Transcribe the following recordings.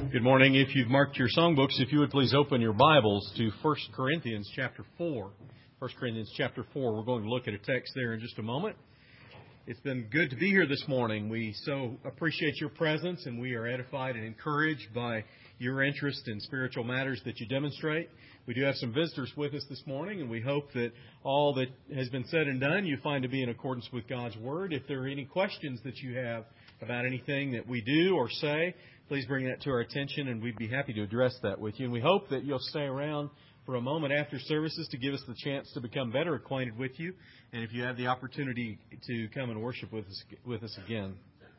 Good morning. If you've marked your songbooks, if you would please open your Bibles to 1 Corinthians chapter 4. 1 Corinthians chapter 4. We're going to look at a text there in just a moment. It's been good to be here this morning. We so appreciate your presence, and we are edified and encouraged by your interest in spiritual matters that you demonstrate. We do have some visitors with us this morning, and we hope that all that has been said and done you find to be in accordance with God's Word. If there are any questions that you have about anything that we do or say, please bring that to our attention, and we'd be happy to address that with you. And we hope that you'll stay around for a moment after services to give us the chance to become better acquainted with you, and if you have the opportunity to come and worship with us again.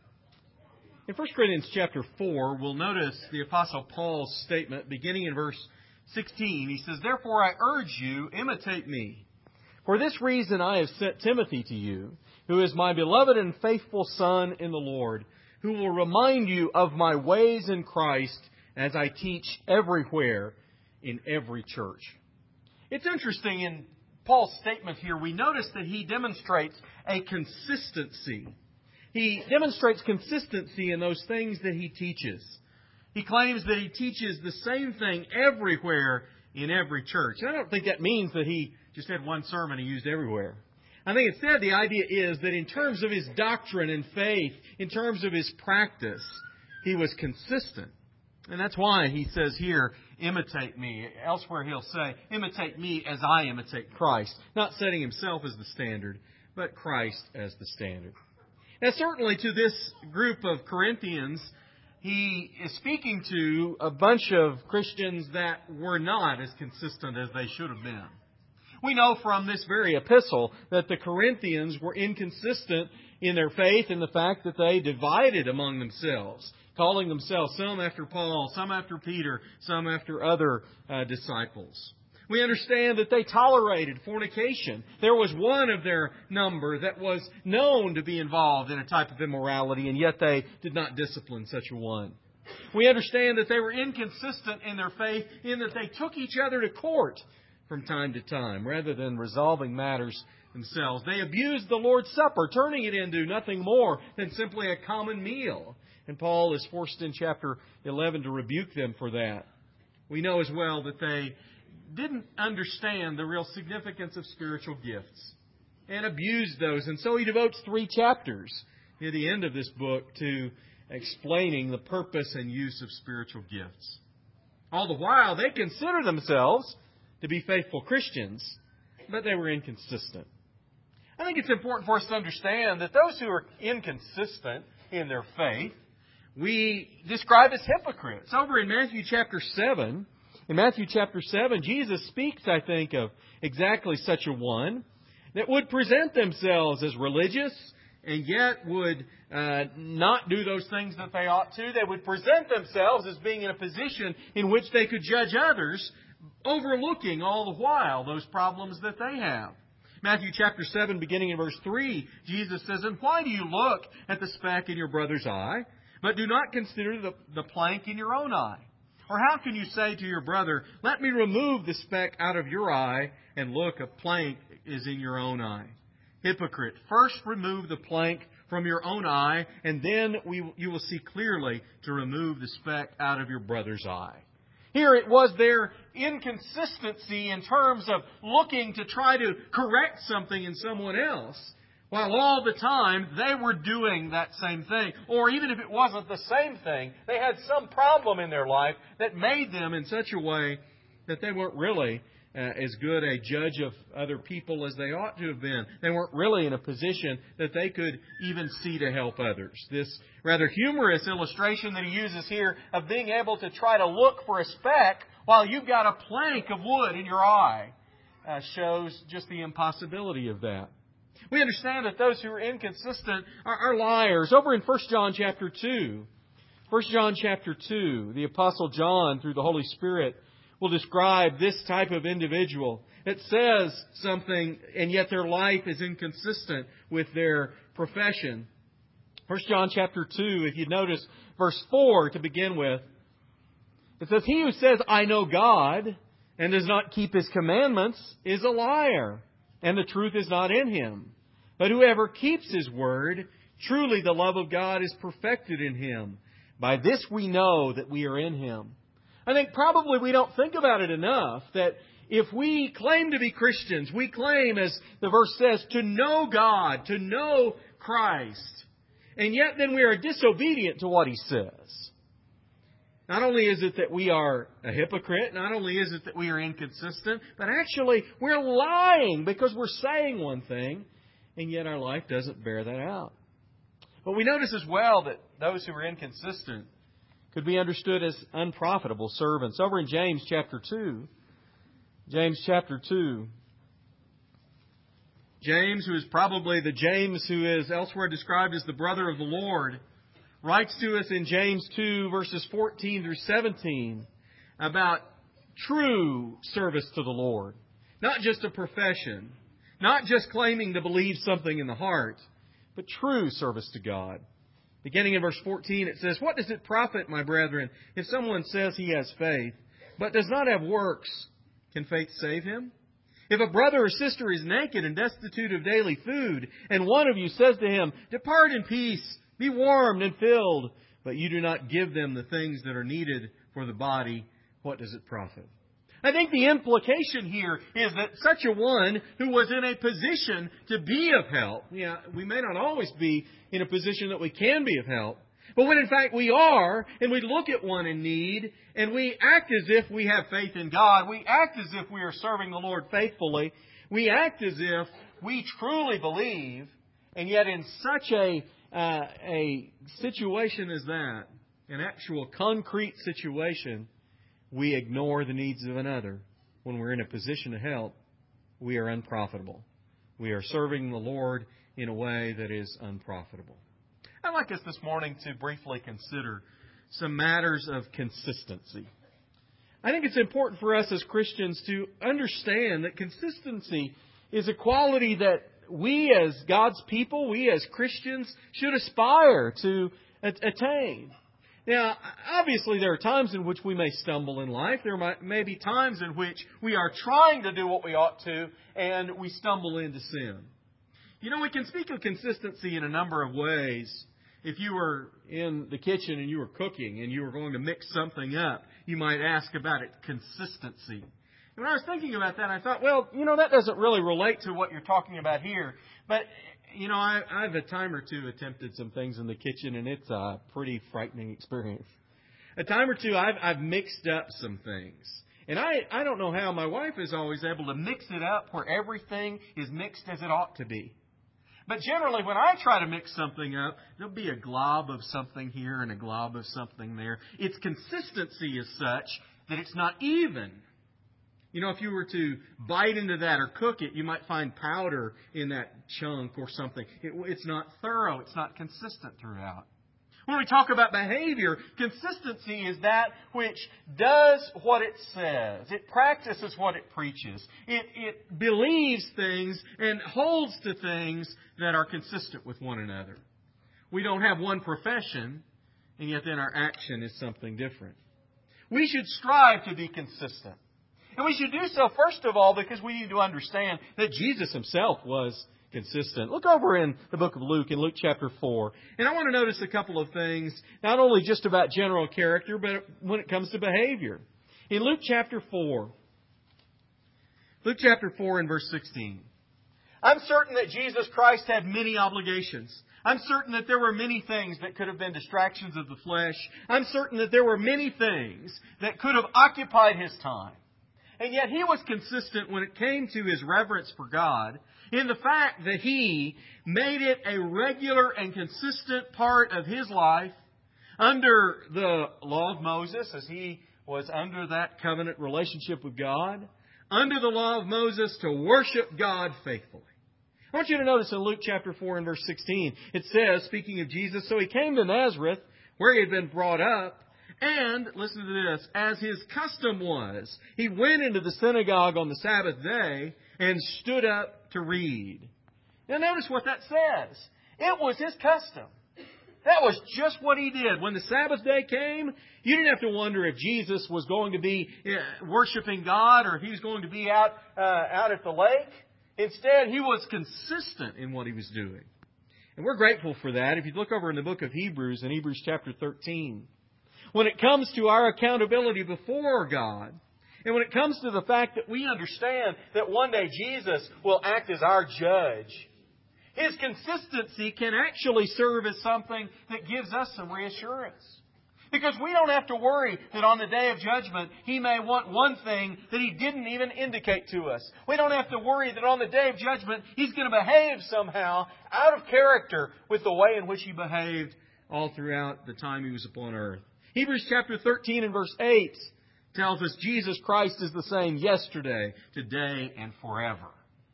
In 1 Corinthians chapter 4, we'll notice the Apostle Paul's statement beginning in verse 16. He says, "Therefore I urge you, imitate me. For this reason I have sent Timothy to you, who is my beloved and faithful son in the Lord, who will remind you of my ways in Christ as I teach everywhere in every church." It's interesting in Paul's statement here, we notice that he demonstrates a consistency. He demonstrates consistency in those things that he teaches. He claims that he teaches the same thing everywhere in every church. And I don't think that means that he just had one sermon he used everywhere. I think instead the idea is that in terms of his doctrine and faith, in terms of his practice, he was consistent. And that's why he says here, imitate me. Elsewhere he'll say, imitate me as I imitate Christ. Not setting himself as the standard, but Christ as the standard. Now certainly to this group of Corinthians, he is speaking to a bunch of Christians that were not as consistent as they should have been. We know from this very epistle that the Corinthians were inconsistent in their faith in the fact that they divided among themselves, calling themselves some after Paul, some after Peter, some after other disciples. We understand that they tolerated fornication. There was one of their number that was known to be involved in a type of immorality, and yet they did not discipline such a one. We understand that they were inconsistent in their faith in that they took each other to court from time to time, rather than resolving matters themselves. They abused the Lord's Supper, turning it into nothing more than simply a common meal. And Paul is forced in chapter 11 to rebuke them for that. We know as well that they didn't understand the real significance of spiritual gifts and abused those. And so he devotes 3 chapters near the end of this book to explaining the purpose and use of spiritual gifts. All the while, they consider themselves to be faithful Christians, but they were inconsistent. I think it's important for us to understand that those who are inconsistent in their faith, we describe as hypocrites. Over in Matthew chapter 7, Jesus speaks, I think, of exactly such a one that would present themselves as religious and yet would not do those things that they ought to. They would present themselves as being in a position in which they could judge others, overlooking all the while those problems that they have. Matthew chapter 7, beginning in verse 3, Jesus says, "And why do you look at the speck in your brother's eye, but do not consider the plank in your own eye? Or how can you say to your brother, 'Let me remove the speck out of your eye,' and look, a plank is in your own eye? Hypocrite, first remove the plank from your own eye, and then you will see clearly to remove the speck out of your brother's eye." Here it was their inconsistency in terms of looking to try to correct something in someone else, while all the time they were doing that same thing. Or even if it wasn't the same thing, they had some problem in their life that made them in such a way that they weren't really as good a judge of other people as they ought to have been. They weren't really in a position that they could even see to help others. This rather humorous illustration that he uses here of being able to try to look for a speck while you've got a plank of wood in your eye shows just the impossibility of that. We understand that those who are inconsistent are liars. Over in 1 John chapter 2, the Apostle John, through the Holy Spirit, will describe this type of individual that says something and yet their life is inconsistent with their profession. 1 John chapter 2, if you notice verse 4 to begin with, it says, "He who says, 'I know God,' and does not keep His commandments is a liar, and the truth is not in him. But whoever keeps His word, truly the love of God is perfected in him. By this we know that we are in Him. I think probably we don't think about it enough that if we claim to be Christians, we claim, as the verse says, to know God, to know Christ, and yet then we are disobedient to what He says. Not only is it that we are a hypocrite, not only is it that we are inconsistent, but actually we're lying because we're saying one thing, and yet our life doesn't bear that out. But we notice as well that those who are inconsistent could be understood as unprofitable servants. Over in James chapter 2, James, who is probably the James who is elsewhere described as the brother of the Lord, writes to us in James 2, verses 14 through 17, about true service to the Lord. Not just a profession, not just claiming to believe something in the heart, but true service to God. Beginning in verse 14, it says, "What does it profit, my brethren, if someone says he has faith, but does not have works? Can faith save him? If a brother or sister is naked and destitute of daily food, and one of you says to him, 'Depart in peace, be warmed and filled,' but you do not give them the things that are needed for the body, what does it profit?" I think the implication here is that such a one who was in a position to be of help, we may not always be in a position that we can be of help, but when in fact we are, and we look at one in need, and we act as if we have faith in God, we act as if we are serving the Lord faithfully, we act as if we truly believe, and yet in such a situation as that, an actual concrete situation, we ignore the needs of another. When we're in a position to help, we are unprofitable. We are serving the Lord in a way that is unprofitable. I'd like us this morning to briefly consider some matters of consistency. I think it's important for us as Christians to understand that consistency is a quality that we as God's people, we as Christians, should aspire to attain. Now, obviously there are times in which we may stumble in life. There may be times in which we are trying to do what we ought to, and we stumble into sin. We can speak of consistency in a number of ways. If you were in the kitchen and you were cooking and you were going to mix something up, you might ask about its consistency. And when I was thinking about that, I thought, that doesn't really relate to what you're talking about here. But I've a time or two attempted some things in the kitchen, and it's a pretty frightening experience. A time or two, I've mixed up some things. And I don't know how my wife is always able to mix it up where everything is mixed as it ought to be. But generally, when I try to mix something up, there'll be a glob of something here and a glob of something there. Its consistency is such that it's not even. If you were to bite into that or cook it, you might find powder in that chunk or something. It's not thorough. It's not consistent throughout. When we talk about behavior, consistency is that which does what it says. It practices what it preaches. It believes things and holds to things that are consistent with one another. We don't have one profession, and yet then our action is something different. We should strive to be consistent. And we should do so, first of all, because we need to understand that Jesus Himself was consistent. Look over in the book of Luke, in Luke chapter 4. And I want to notice a couple of things, not only just about general character, but when it comes to behavior. In Luke chapter 4, in verse 16. I'm certain that Jesus Christ had many obligations. I'm certain that there were many things that could have been distractions of the flesh. I'm certain that there were many things that could have occupied His time. And yet He was consistent when it came to His reverence for God in the fact that He made it a regular and consistent part of His life under the law of Moses, as He was under that covenant relationship with God, under the law of Moses to worship God faithfully. I want you to notice in Luke chapter 4 and verse 16, it says, speaking of Jesus, so He came to Nazareth, where He had been brought up, and, listen to this, as His custom was, He went into the synagogue on the Sabbath day and stood up to read. Now notice what that says. It was His custom. That was just what He did. When the Sabbath day came, you didn't have to wonder if Jesus was going to be worshiping God or if He was going to be out at the lake. Instead, He was consistent in what He was doing. And we're grateful for that. If you look over in the book of Hebrews, in Hebrews chapter 13, when it comes to our accountability before God, and when it comes to the fact that we understand that one day Jesus will act as our judge, His consistency can actually serve as something that gives us some reassurance. Because we don't have to worry that on the day of judgment He may want one thing that He didn't even indicate to us. We don't have to worry that on the day of judgment He's going to behave somehow out of character with the way in which He behaved all throughout the time He was upon earth. Hebrews chapter 13 and verse 8 tells us Jesus Christ is the same yesterday, today, and forever.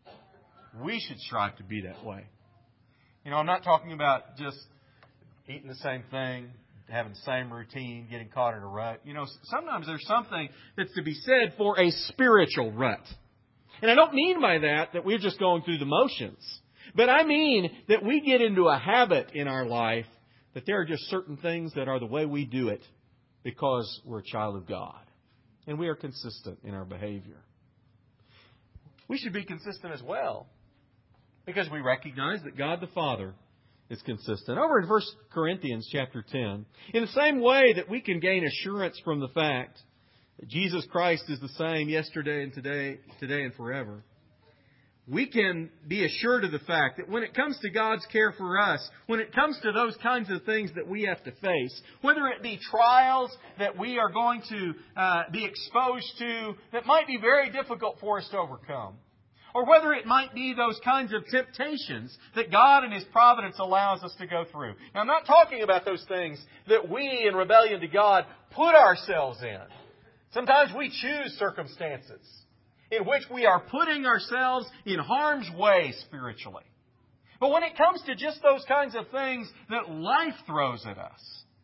We should strive to be that way. You know, I'm not talking about just eating the same thing, having the same routine, getting caught in a rut. You know, sometimes there's something that's to be said for a spiritual rut. And I don't mean by that we're just going through the motions. But I mean that we get into a habit in our life that there are just certain things that are the way we do it because we're a child of God. And we are consistent in our behavior. We should be consistent as well, because we recognize that God the Father is consistent. Over in 1 Corinthians chapter 10, in the same way that we can gain assurance from the fact that Jesus Christ is the same yesterday and today and forever, we can be assured of the fact that when it comes to God's care for us, when it comes to those kinds of things that we have to face, whether it be trials that we are going to be exposed to that might be very difficult for us to overcome, or whether it might be those kinds of temptations that God in His providence allows us to go through. Now, I'm not talking about those things that we, in rebellion to God, put ourselves in. Sometimes we choose circumstances in which we are putting ourselves in harm's way spiritually. But when it comes to just those kinds of things that life throws at us,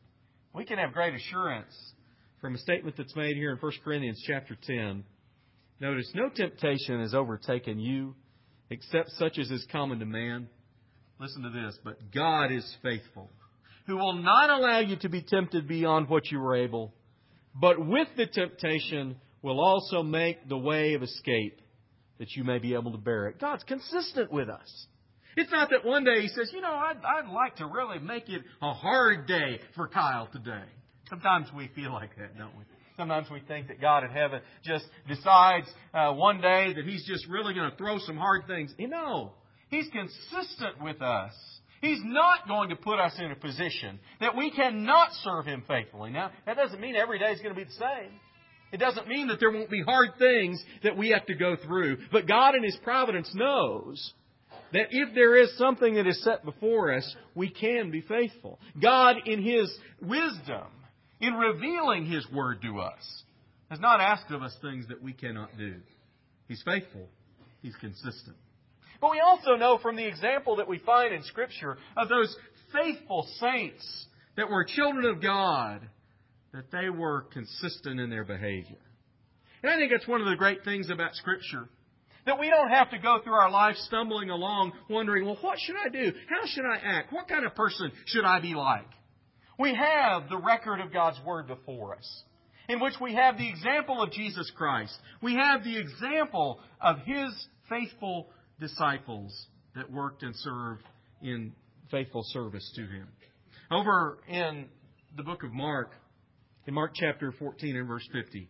we can have great assurance from a statement that's made here in 1 Corinthians chapter 10. Notice, no temptation has overtaken you except such as is common to man. Listen to this, but God is faithful, who will not allow you to be tempted beyond what you are able, but with the temptation will also make the way of escape that you may be able to bear it. God's consistent with us. It's not that one day He says, you know, I'd like to really make it a hard day for Kyle today. Sometimes we feel like that, don't we? Sometimes we think that God in heaven just decides one day that He's just really going to throw some hard things. No, He's consistent with us. He's not going to put us in a position that we cannot serve Him faithfully. Now, that doesn't mean every day is going to be the same. It doesn't mean that there won't be hard things that we have to go through. But God in His providence knows that if there is something that is set before us, we can be faithful. God in His wisdom, in revealing His Word to us, has not asked of us things that we cannot do. He's faithful. He's consistent. But we also know from the example that we find in Scripture of those faithful saints that were children of God, that they were consistent in their behavior. And I think that's one of the great things about Scripture. That we don't have to go through our life stumbling along wondering, well, what should I do? How should I act? What kind of person should I be like? We have the record of God's Word before us, in which we have the example of Jesus Christ. We have the example of His faithful disciples that worked and served in faithful service to Him. Over in the book of Mark, in Mark chapter 14 and verse 50,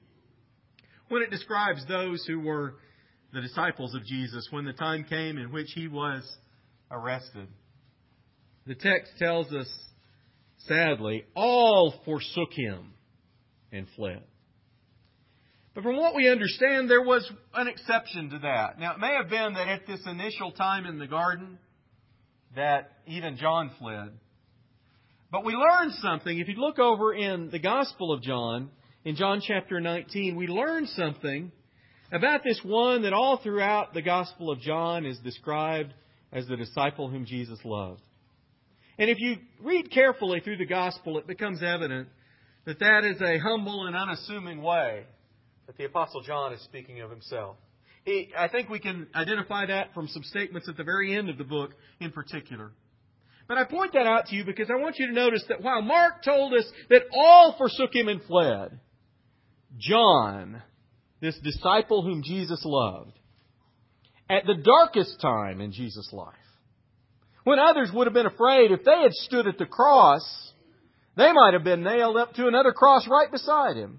when it describes those who were the disciples of Jesus when the time came in which He was arrested, the text tells us, sadly, all forsook Him and fled. But from what we understand, there was an exception to that. Now, it may have been that at this initial time in the garden that even John fled. But we learn something. If you look over in the Gospel of John, in John chapter 19, we learn something about this one that all throughout the Gospel of John is described as the disciple whom Jesus loved. And if you read carefully through the Gospel, it becomes evident that that is a humble and unassuming way that the Apostle John is speaking of himself. I think we can identify that from some statements at the very end of the book in particular. But I point that out to you because I want you to notice that while Mark told us that all forsook Him and fled, John, this disciple whom Jesus loved, at the darkest time in Jesus' life, When others would have been afraid, if they had stood at the cross, they might have been nailed up to another cross right beside Him.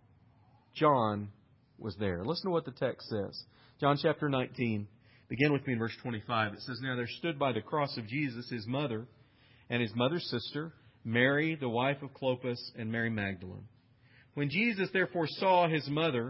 John was there. Listen to what the text says. John chapter 19. Begin with me in verse 25. It says, "Now there stood by the cross of Jesus His mother and His mother's sister, Mary, the wife of Clopas, and Mary Magdalene. When Jesus therefore saw His mother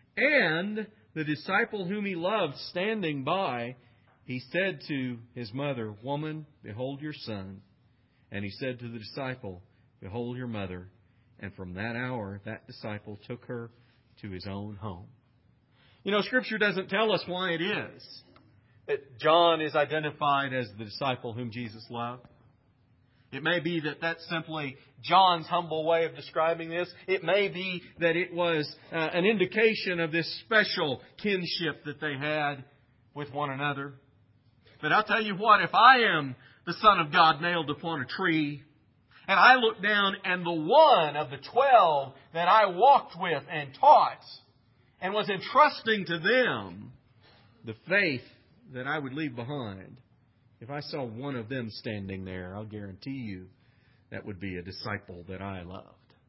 and the disciple whom He loved standing by, He said to His mother, 'Woman, behold your son.' And He said to the disciple, 'Behold your mother.' And from that hour, that disciple took her to his own home." You know, Scripture doesn't tell us why it is that John is identified as the disciple whom Jesus loved. It may be that that's simply John's humble way of describing this. It may be that it was an indication of this special kinship that they had with one another. But I'll tell you what, if I am the Son of God nailed upon a tree, and I look down and the one of the 12 that I walked with and taught and was entrusting to them the faith that I would leave behind, if I saw one of them standing there, I'll guarantee you that would be a disciple that I loved.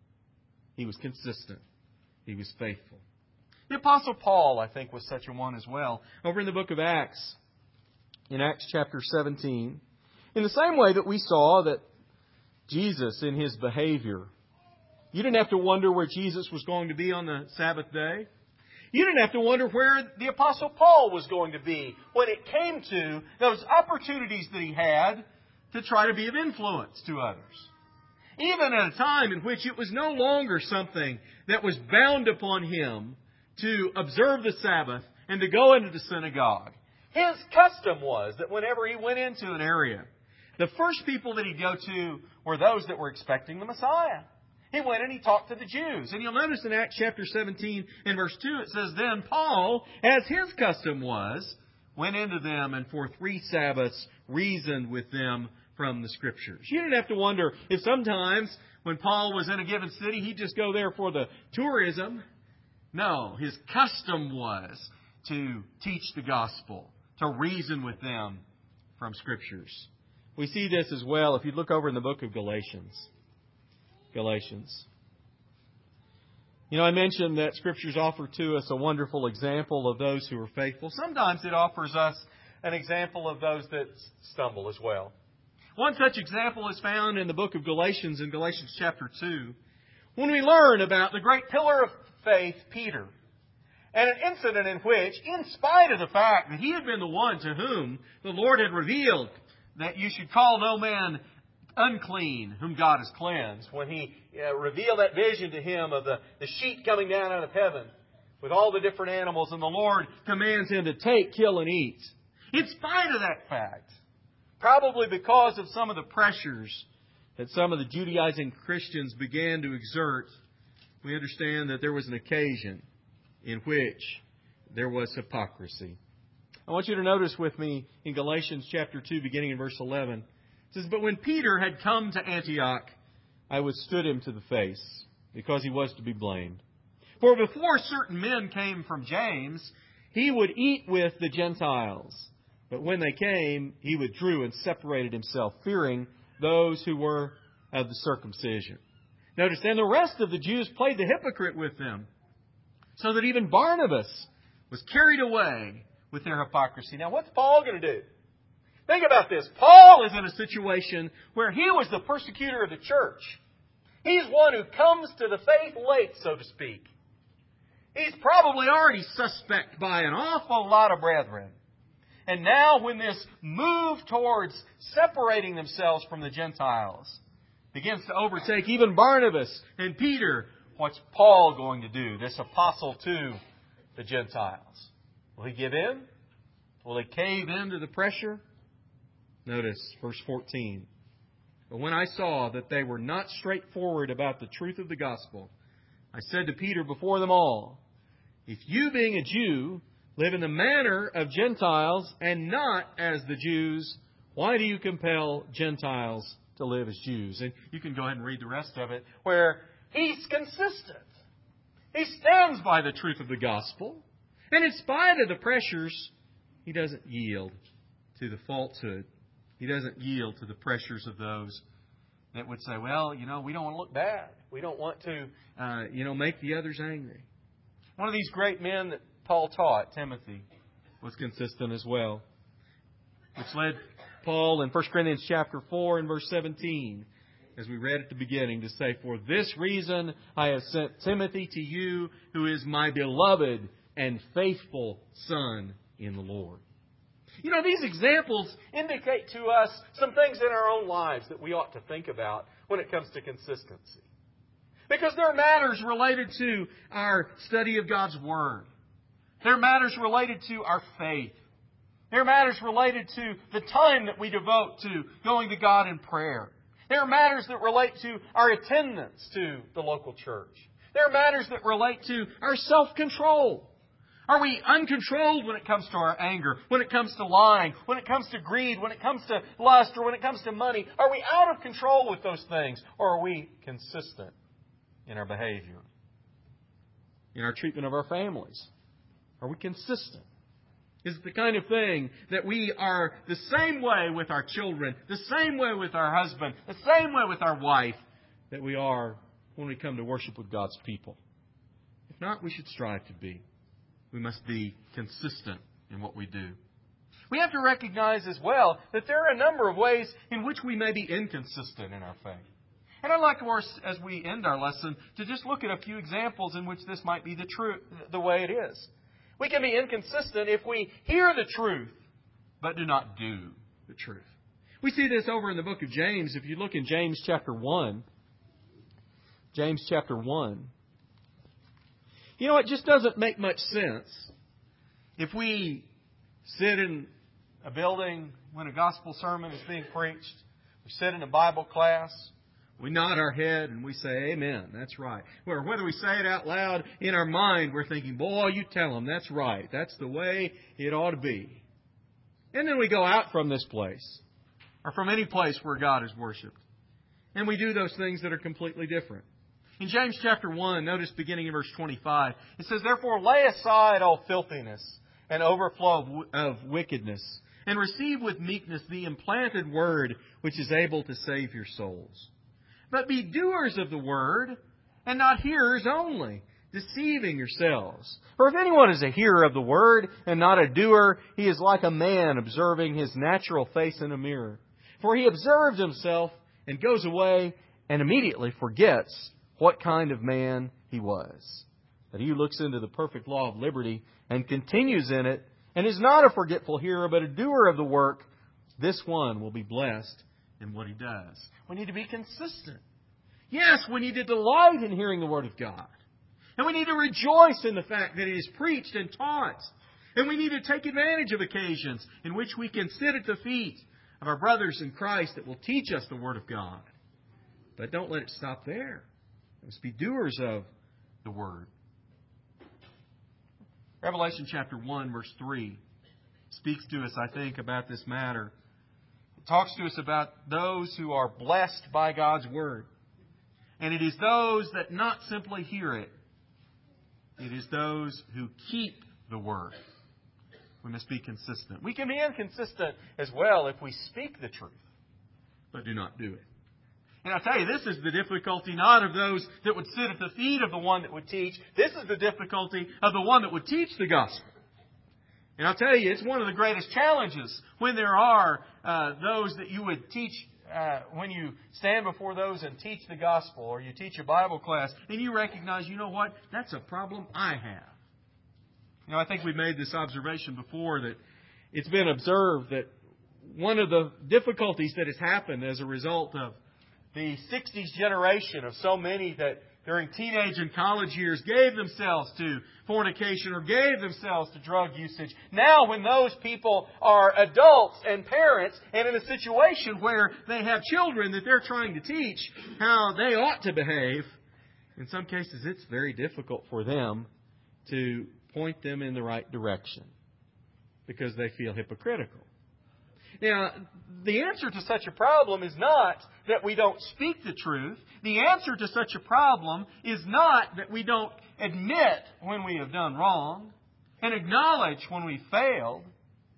He was consistent. He was faithful. The Apostle Paul, I think, was such a one as well. Over in the book of Acts, in Acts chapter 17, in the same way that we saw that Jesus in His behavior, you didn't have to wonder where Jesus was going to be on the Sabbath day. You didn't have to wonder where the Apostle Paul was going to be when it came to those opportunities that he had to try to be of influence to others. Even at a time in which it was no longer something that was bound upon him to observe the Sabbath and to go into the synagogue. His custom was that whenever he went into an area, the first people that he'd go to were those that were expecting the Messiah. He went and he talked to the Jews. And you'll notice in Acts chapter 17 and verse 2 it says, "Then Paul, as his custom was, went into them and for 3 Sabbaths reasoned with them from the Scriptures." You didn't have to wonder if sometimes when Paul was in a given city, he'd just go there for the tourism. No, his custom was to teach the gospel, to reason with them from Scriptures. We see this as well if you look over in the book of Galatians. Galatians. You know, I mentioned that Scriptures offer to us a wonderful example of those who are faithful. Sometimes it offers us an example of those that stumble as well. One such example is found in the book of Galatians, in Galatians chapter 2, when we learn about the great pillar of faith, Peter, and an incident in which, in spite of the fact that he had been the one to whom the Lord had revealed that you should call no man unclean whom God has cleansed, when He revealed that vision to him of the sheet coming down out of heaven with all the different animals, and the Lord commands him to take, kill, and eat. In spite of that fact, probably because of some of the pressures that some of the Judaizing Christians began to exert, we understand that there was an occasion in which there was hypocrisy. I want you to notice with me in Galatians chapter 2, beginning in verse 11. It says, "But when Peter had come to Antioch, I withstood him to the face, because he was to be blamed. For before certain men came from James, he would eat with the Gentiles. But when they came, he withdrew and separated himself, fearing those who were of the circumcision." Notice, then the rest of the Jews played the hypocrite with them, so that even Barnabas was carried away with their hypocrisy. Now, what's Paul going to do? Think about this. Paul is in a situation where he was the persecutor of the church. He's one who comes to the faith late, so to speak. He's probably already suspect by an awful lot of brethren. And now when this move towards separating themselves from the Gentiles begins to overtake even Barnabas and Peter, what's Paul going to do, this apostle to the Gentiles? Will he give in? Will he cave into the pressure? Notice verse 14. "But when I saw that they were not straightforward about the truth of the gospel, I said to Peter before them all, 'If you, being a Jew, live in the manner of Gentiles and not as the Jews, why do you compel Gentiles to live as Jews?'" And you can go ahead and read the rest of it, where he's consistent. He stands by the truth of the gospel. And in spite of the pressures, he doesn't yield to the falsehood. He doesn't yield to the pressures of those that would say, well, we don't want to look bad. We don't want to, make the others angry. One of these great men that Paul taught, Timothy, was consistent as well, which led Paul in 1 Corinthians chapter 4 and verse 17, as we read at the beginning, to say, "For this reason I have sent Timothy to you, who is my beloved and faithful son in the Lord." These examples indicate to us some things in our own lives that we ought to think about when it comes to consistency. Because there are matters related to our study of God's Word. There are matters related to our faith. There are matters related to the time that we devote to going to God in prayer. There are matters that relate to our attendance to the local church. There are matters that relate to our self-control. Are we uncontrolled when it comes to our anger, when it comes to lying, when it comes to greed, when it comes to lust, or when it comes to money? Are we out of control with those things, or are we consistent in our behavior? In our treatment of our families, are we consistent? Is it the kind of thing that we are the same way with our children, the same way with our husband, the same way with our wife that we are when we come to worship with God's people? If not, we should strive to be. We must be consistent in what we do. We have to recognize as well that there are a number of ways in which we may be inconsistent in our faith. And I'd like, of course, as we end our lesson, to just look at a few examples in which this might be the way it is. We can be inconsistent if we hear the truth, but do not do the truth. We see this over in the book of James. If you look in James chapter 1, James chapter 1, it just doesn't make much sense if we sit in a building when a gospel sermon is being preached, we sit in a Bible class, we nod our head and we say, "Amen, that's right." Or whether we say it out loud in our mind, we're thinking, "Boy, you tell them, that's right. That's the way it ought to be." And then we go out from this place, or from any place where God is worshipped, and we do those things that are completely different. In James chapter 1, notice beginning in verse 25, it says, "Therefore lay aside all filthiness and overflow of wickedness, and receive with meekness the implanted word which is able to save your souls. But be doers of the word, and not hearers only, deceiving yourselves. For if anyone is a hearer of the word, and not a doer, he is like a man observing his natural face in a mirror. For he observes himself, and goes away, and immediately forgets what kind of man he was. But he who looks into the perfect law of liberty, and continues in it, and is not a forgetful hearer, but a doer of the work, this one will be blessed in what he does." We need to be consistent. Yes, we need to delight in hearing the Word of God. And we need to rejoice in the fact that it is preached and taught. And we need to take advantage of occasions in which we can sit at the feet of our brothers in Christ that will teach us the Word of God. But don't let it stop there. Let's be doers of the Word. Revelation chapter 1, verse 3 speaks to us, I think, about this matter. It talks to us about those who are blessed by God's Word. And it is those that not simply hear it. It is those who keep the Word. We must be consistent. We can be inconsistent as well if we speak the truth, but do not do it. And I tell you, this is the difficulty not of those that would sit at the feet of the one that would teach. This is the difficulty of the one that would teach the gospel. And I'll tell you, it's one of the greatest challenges when there are those that you would teach, when you stand before those and teach the gospel, or you teach a Bible class, and you recognize, you know what, that's a problem I have. I think we've made this observation before, that it's been observed that one of the difficulties that has happened as a result of the 60s generation of so many that during teenage and college years gave themselves to fornication or gave themselves to drug usage. Now when those people are adults and parents and in a situation where they have children that they're trying to teach how they ought to behave, in some cases it's very difficult for them to point them in the right direction because they feel hypocritical. Now, the answer to such a problem is not that we don't speak the truth. The answer to such a problem is not that we don't admit when we have done wrong and acknowledge when we failed.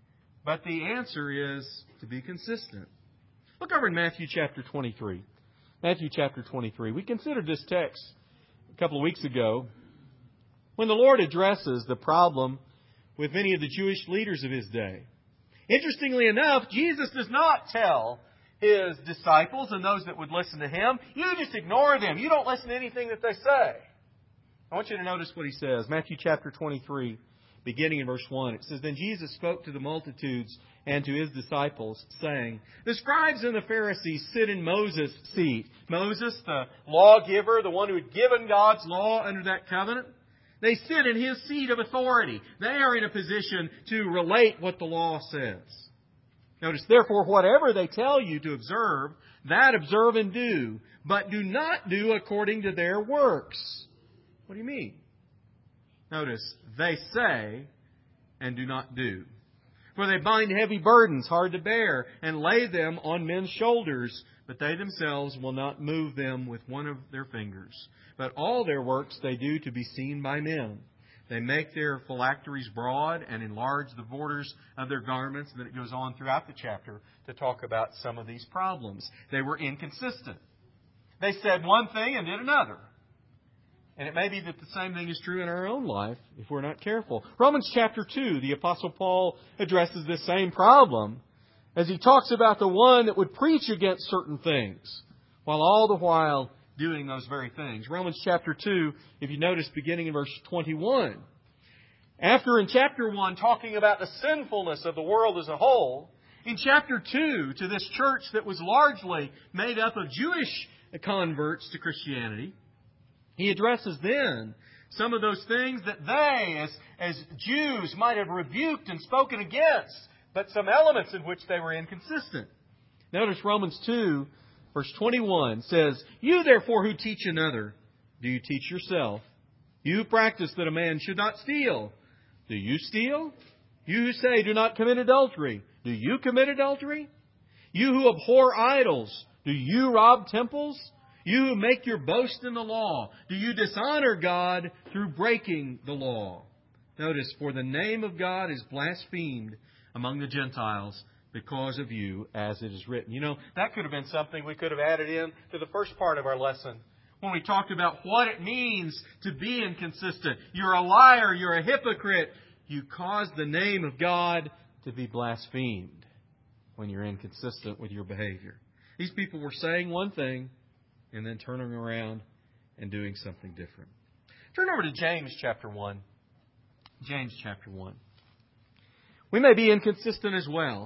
But the answer is to be consistent. Look over in Matthew chapter 23. Matthew chapter 23. We considered this text a couple of weeks ago when the Lord addresses the problem with many of the Jewish leaders of His day. Interestingly enough, Jesus does not tell His disciples and those that would listen to Him, you just ignore them. You don't listen to anything that they say. I want you to notice what He says. Matthew chapter 23, beginning in verse 1. It says, Then Jesus spoke to the multitudes and to His disciples, saying, The scribes and the Pharisees sit in Moses' seat. Moses, the lawgiver, the one who had given God's law under that covenant, they sit in his seat of authority. They are in a position to relate what the law says. Notice, therefore, whatever they tell you to observe, that observe and do, but do not do according to their works. What do you mean? Notice, they say and do not do. For they bind heavy burdens hard to bear and lay them on men's shoulders, but they themselves will not move them with one of their fingers. But all their works they do to be seen by men. They make their phylacteries broad and enlarge the borders of their garments. And then it goes on throughout the chapter to talk about some of these problems. They were inconsistent. They said one thing and did another. And it may be that the same thing is true in our own life if we're not careful. Romans chapter 2, the Apostle Paul addresses this same problem as he talks about the one that would preach against certain things while all the while doing those very things. Romans chapter 2, if you notice, beginning in verse 21. After in chapter 1 talking about the sinfulness of the world as a whole, in chapter 2 to this church that was largely made up of Jewish converts to Christianity, he addresses then some of those things that they, as Jews, might have rebuked and spoken against, but some elements in which they were inconsistent. Notice Romans 2, verse 21 says, You therefore who teach another, do you teach yourself? You who practice that a man should not steal, do you steal? You who say, Do not commit adultery, do you commit adultery? You who abhor idols, do you rob temples? You who make your boast in the law, do you dishonor God through breaking the law? Notice, for the name of God is blasphemed among the Gentiles because of you, as it is written. You know, that could have been something we could have added in to the first part of our lesson when we talked about what it means to be inconsistent. You're a liar. You're a hypocrite. You cause the name of God to be blasphemed when you're inconsistent with your behavior. These people were saying one thing and then turning around and doing something different. Turn over to James chapter 1. James chapter 1. We may be inconsistent as well.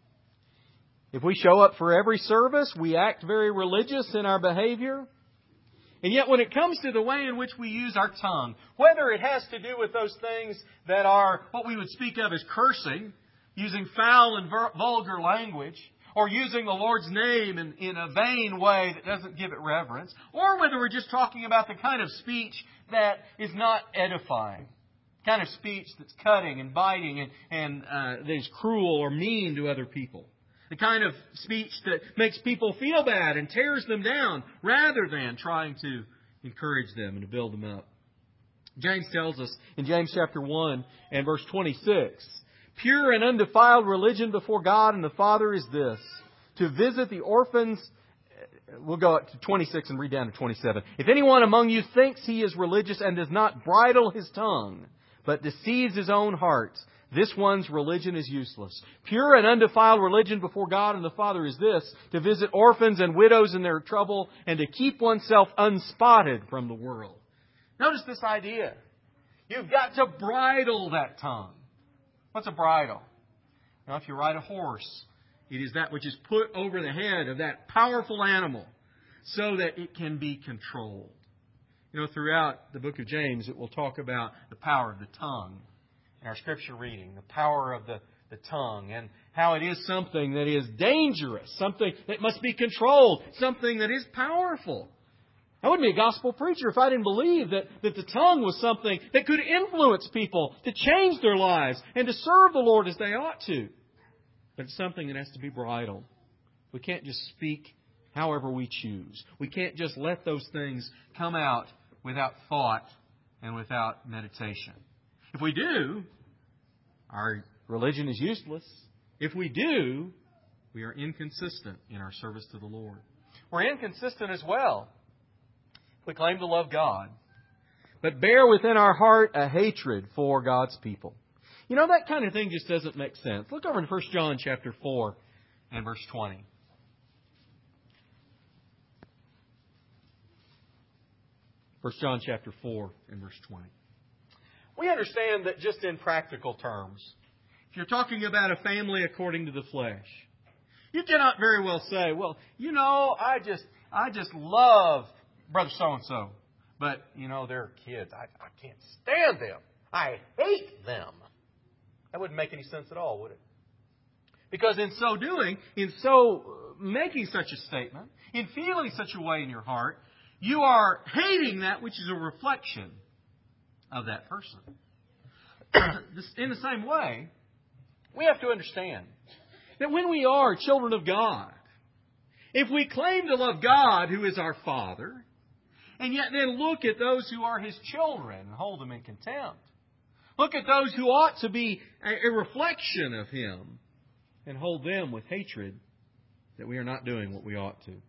If we show up for every service, we act very religious in our behavior. And yet when it comes to the way in which we use our tongue, whether it has to do with those things that are what we would speak of as cursing, using foul and vulgar language, or using the Lord's name in a vain way that doesn't give it reverence, or whether we're just talking about the kind of speech that is not edifying, kind of speech that's cutting and biting and that is cruel or mean to other people. The kind of speech that makes people feel bad and tears them down rather than trying to encourage them and to build them up. James tells us in James chapter 1 and verse 26, Pure and undefiled religion before God and the Father is this, to visit the orphans. We'll go up to 26 and read down to 27. If anyone among you thinks he is religious and does not bridle his tongue, but deceives his own heart, this one's religion is useless. Pure and undefiled religion before God and the Father is this, to visit orphans and widows in their trouble and to keep oneself unspotted from the world. Notice this idea. You've got to bridle that tongue. What's a bridle? Now, if you ride a horse, it is that which is put over the head of that powerful animal so that it can be controlled. You know, throughout the book of James, it will talk about the power of the tongue in our scripture reading, the power of the tongue, and how it is something that is dangerous, something that must be controlled, something that is powerful. I wouldn't be a gospel preacher if I didn't believe that the tongue was something that could influence people to change their lives and to serve the Lord as they ought to. But it's something that has to be bridled. We can't just speak however we choose. We can't just let those things come out without thought and without meditation. If we do, our religion is useless. If we do, we are inconsistent in our service to the Lord. We're inconsistent as well. We claim to love God, but bear within our heart a hatred for God's people. You know, that kind of thing just doesn't make sense. Look over in 1 John chapter 4 and verse 20. 1 John chapter 4 and verse 20. We understand that just in practical terms, if you're talking about a family according to the flesh, you cannot very well say, well, you know, I just love Brother so-and-so. But, you know, they're kids. I can't stand them. I hate them. That wouldn't make any sense at all, would it? Because in so doing, in so making such a statement, in feeling such a way in your heart, you are hating that which is a reflection of that person. In the same way, we have to understand that when we are children of God, if we claim to love God, who is our Father, and yet then look at those who are His children and hold them in contempt, look at those who ought to be a reflection of Him and hold them with hatred, that we are not doing what we ought to.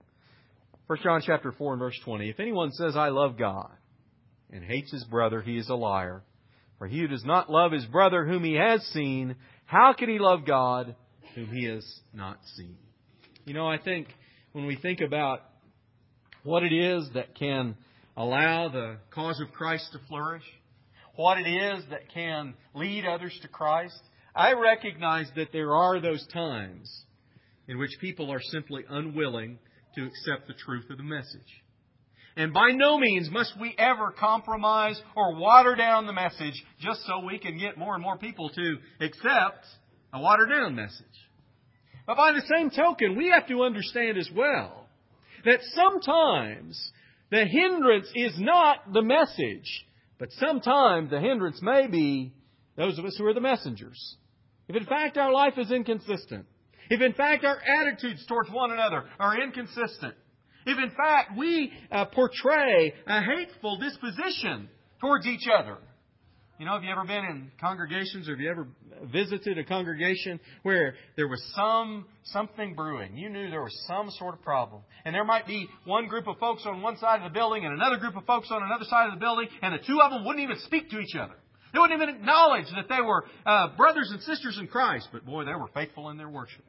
1 John chapter 4 and verse 20. If anyone says, I love God, and hates his brother, he is a liar. For he who does not love his brother whom he has seen, how can he love God whom he has not seen? You know, I think when we think about what it is that can allow the cause of Christ to flourish, what it is that can lead others to Christ, I recognize that there are those times in which people are simply unwilling to accept the truth of the message. And by no means must we ever compromise or water down the message just so we can get more and more people to accept a watered down message. But by the same token, we have to understand as well that sometimes the hindrance is not the message, but sometimes the hindrance may be those of us who are the messengers. If in fact our life is inconsistent, if in fact our attitudes towards one another are inconsistent, if in fact we portray a hateful disposition towards each other. You know, have you ever been in congregations or have you ever visited a congregation where there was something brewing? You knew there was some sort of problem. And there might be one group of folks on one side of the building and another group of folks on another side of the building, and the two of them wouldn't even speak to each other. They wouldn't even acknowledge that they were brothers and sisters in Christ. But boy, they were faithful in their worship.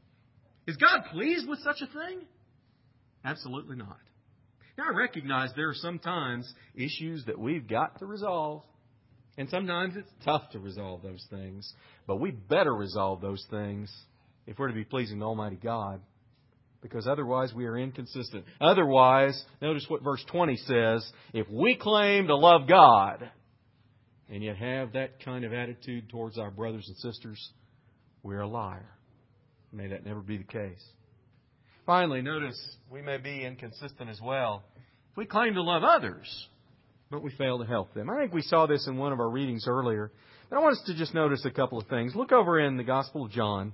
Is God pleased with such a thing? Absolutely not. Now, I recognize there are sometimes issues that we've got to resolve. And sometimes it's tough to resolve those things. But we better resolve those things if we're to be pleasing to Almighty God. Because otherwise we are inconsistent. Otherwise, notice what verse 20 says. If we claim to love God and yet have that kind of attitude towards our brothers and sisters, we're a liar. May that never be the case. Finally, notice we may be inconsistent as well. If we claim to love others, but we fail to help them. I think we saw this in one of our readings earlier. But I want us to just notice a couple of things. Look over in the Gospel of John.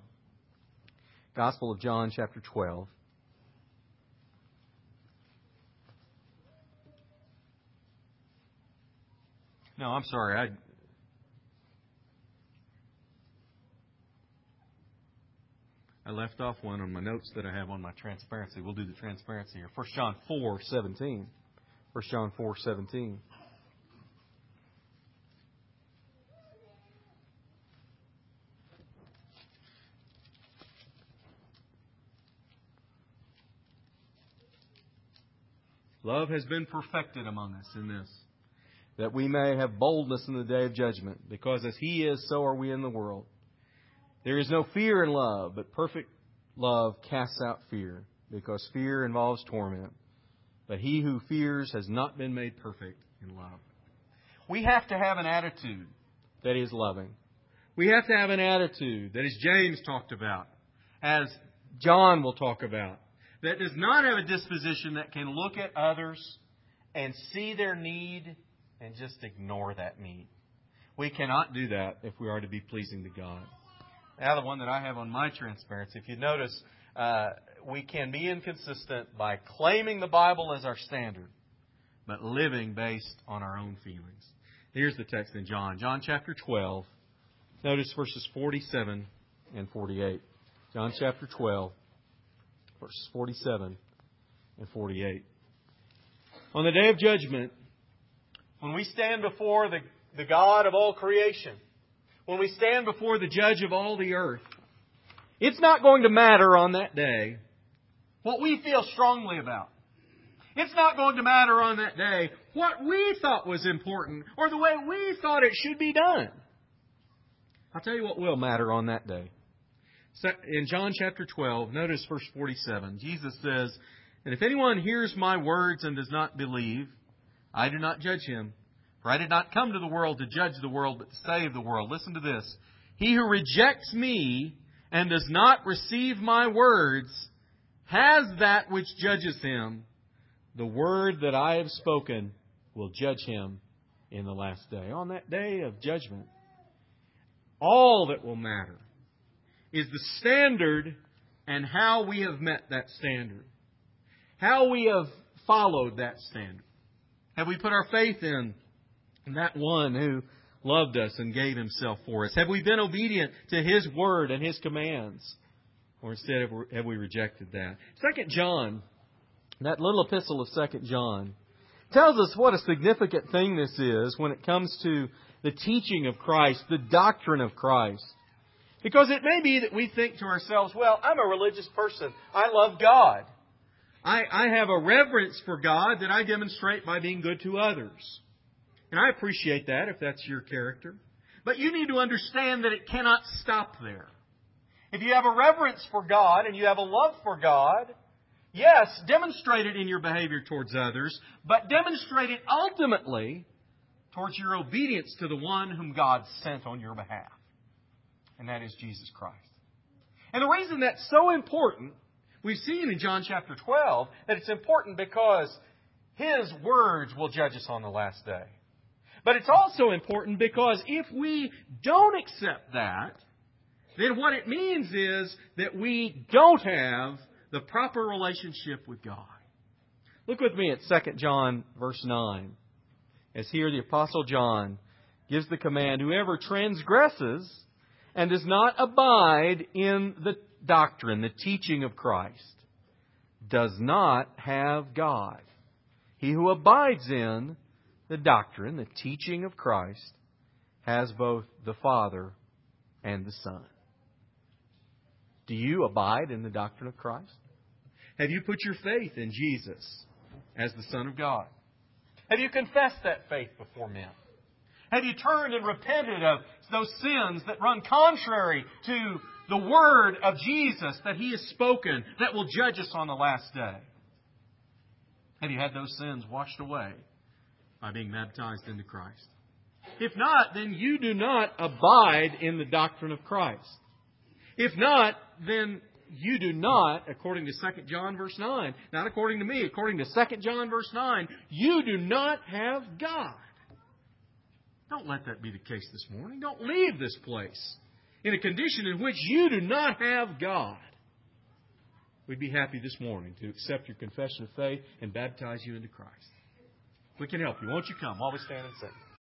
Gospel of John, chapter 12. No, I'm sorry. I left off one on my notes that I have on my transparency. We'll do the transparency here. 1 John 4:17. 1 John 4:17. Love has been perfected among us in this, that we may have boldness in the day of judgment, because as He is, so are we in the world. There is no fear in love, but perfect love casts out fear, because fear involves torment. But he who fears has not been made perfect in love. We have to have an attitude that is loving. We have to have an attitude that, as James talked about, as John will talk about, that does not have a disposition that can look at others and see their need and just ignore that need. We cannot do that if we are to be pleasing to God. Now, the one that I have on my transparency, if you notice, we can be inconsistent by claiming the Bible as our standard, but living based on our own feelings. Here's the text in John. John chapter 12. Notice verses 47 and 48. John chapter 12, verses 47 and 48. On the day of judgment, when we stand before the God of all creation, when we stand before the judge of all the earth, it's not going to matter on that day what we feel strongly about. It's not going to matter on that day what we thought was important or the way we thought it should be done. I'll tell you what will matter on that day. In John chapter 12, notice verse 47. Jesus says, "And if anyone hears my words and does not believe, I do not judge him. For I did not come to the world to judge the world, but to save the world." Listen to this. "He who rejects me and does not receive my words has that which judges him. The word that I have spoken will judge him in the last day." On that day of judgment, all that will matter is the standard and how we have met that standard. How we have followed that standard. Have we put our faith in that one who loved us and gave Himself for us? Have we been obedient to His Word and His commands? Or instead have we rejected that? 2 John, that little epistle of 2 John, tells us what a significant thing this is when it comes to the teaching of Christ, the doctrine of Christ. Because it may be that we think to ourselves, well, I'm a religious person. I love God. I have a reverence for God that I demonstrate by being good to others. And I appreciate that if that's your character. But you need to understand that it cannot stop there. If you have a reverence for God and you have a love for God, yes, demonstrate it in your behavior towards others, but demonstrate it ultimately towards your obedience to the one whom God sent on your behalf. And that is Jesus Christ. And the reason that's so important, we've seen in John chapter 12, that it's important because His words will judge us on the last day. But it's also important because if we don't accept that, then what it means is that we don't have the proper relationship with God. Look with me at 2 John verse 9. As here the Apostle John gives the command, "Whoever transgresses and does not abide in the doctrine, the teaching of Christ, does not have God. He who abides in the doctrine, the teaching of Christ, has both the Father and the Son." Do you abide in the doctrine of Christ? Have you put your faith in Jesus as the Son of God? Have you confessed that faith before men? Have you turned and repented of those sins that run contrary to the Word of Jesus that He has spoken that will judge us on the last day? Have you had those sins washed away by being baptized into Christ? If not, then you do not abide in the doctrine of Christ. If not, then you do not, according to 2 John verse 9, not according to me, according to 2 John verse 9, you do not have God. Don't let that be the case this morning. Don't leave this place in a condition in which you do not have God. We'd be happy this morning to accept your confession of faith and baptize you into Christ. We can help you. Won't you come while we stand and sing?